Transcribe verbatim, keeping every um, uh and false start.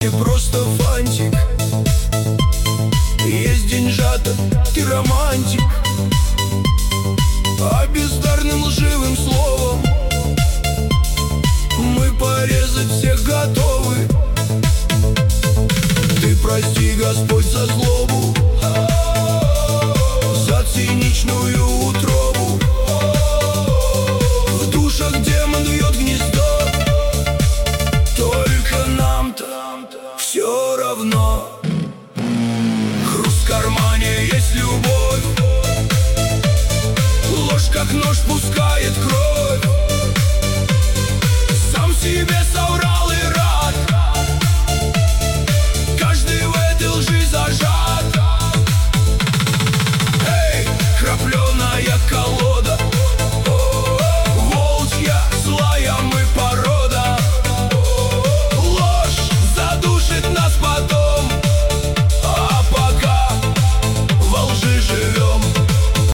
не просто фантик. Есть деньжата, ты романтик, а бездарным лживым словом мы порезать всех готовы. Ты прости, Господь, за злобу, за циничную утробу. В душах демон вьет гнездо, только нам-то все равно. Хруст в кармане есть любовь, ложь как нож пускает кровь.